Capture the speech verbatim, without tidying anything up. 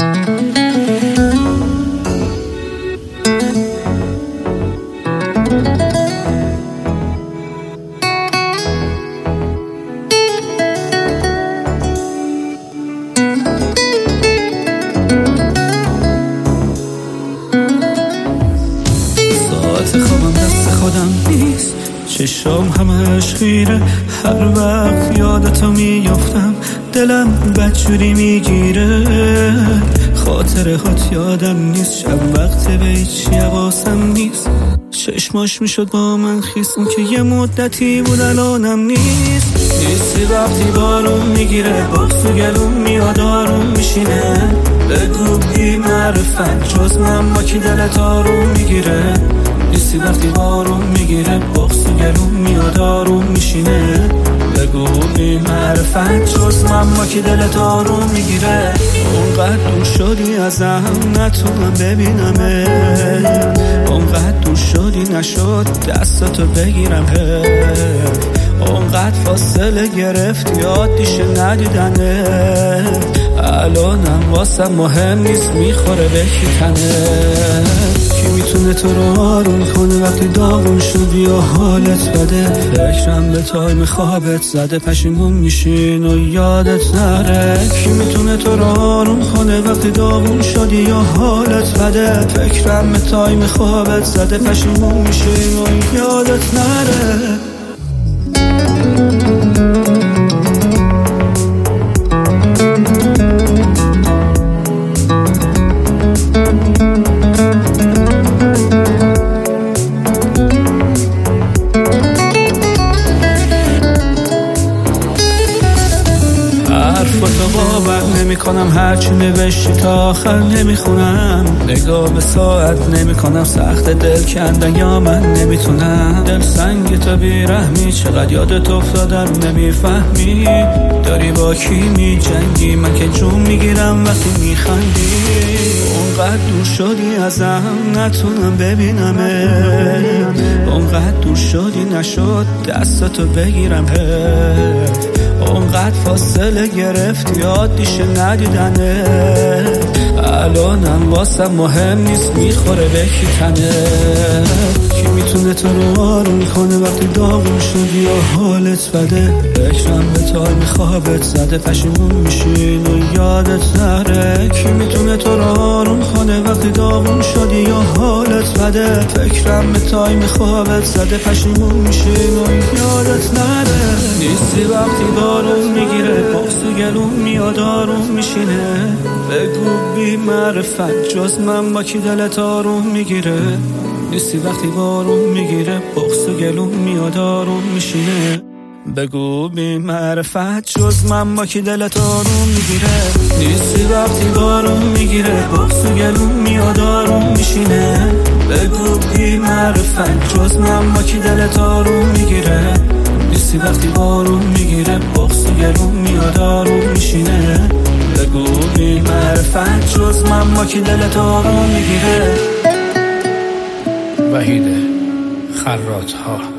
خوابم دست خودم نیست، چشام همش خیره، هر وقت یادتو میافتم دلم بدجوری میگیره. خاطره هات یادم نیست، شب وقت به هیچ حواسم نیست، چشماش میشد با من خیس، اون که یه مدتی بود الانم نیست. نیستی وقتی بارون میگیره، بغض و گلوم میاد آروم میشینه. بگو بی معرفت جز من با کی دلت آروم میگیره. نیستی وقتی بارون میگیره، بغض و گلوم میاد آروم میشینه. بگو بی معرفت جز من با کی دلت آروم میگیره. اونقدر دور شدی ازم نتونم ببینمه، اونقدر دور شدی نشد دستاتو بگیرم. اونقدر فاصله گرفتی عادیشه ندیدنه. الانم واسم مهم نیست میخوره به کی تنه. کی میتونه تو رو آروم کنه وقتی داغون شدی و حالت بده. فکرم به تایم خوابت زده، پشیمون میشین و یادت نره. کی میتونه تو رو آروم کنه وقتی داغون شدی یا حالت بده. فکرم به تایم خوابت زده، پشیمون میشین و یادت نره. حرفاتو باور نمی کنم، هرچی نوشتی تا آخر نمی خونم. نگاه به ساعت نمی کنم، سخت دل کندن یا من نمیتونم. دل سنگ تو بیرحمی، چقدر یادت افتادم نمیفهمی. داری با کی می جنگی، من که جون میگیرم وقتی میخندی. اونقدر دور شدی ازم نتونم ببینمه، اونقدر دور شدی نشد دستاتو بگیرم. اونقدر فاصله گرفتی عادیشه ندیدنه. الانم واسم مهم نیست میخوره به کی تنه. کی میتونه تو رو آروم کنه وقتی داغون شدی یا حالت بده. فکرم به تایم خوابت زده، پشیمون میشین و یادت نره. کی میتونه تو رو آروم کنه وقتی داغون شدی یا حالت بده. فکرم به تایم خوابت زده، پشیمون میشین و یادت نره. نیستی وقتی بارون میگیره، بغض و گلوم میاد آروم میشینه. بگو بی معرفت جز من با کی دلت آروم میگیره. نیستی وقتی بارون میگیره، بغض و گلوم میاد آروم میشینه. بگو بی معرفت جز من با کی دلت آروم میگیره. نیستی وقتی بارون میگیره، بغض و گلوم میاد آروم میشینه. بگو بی معرفت جز من با کی دلت آروم میگیره. نیستی وقتی بارون میگیره، بغض و گلوم میاد آروم میشینه. بگو بی معرفت جز من با کی دلت آروم میگیره. وحید خراط ها.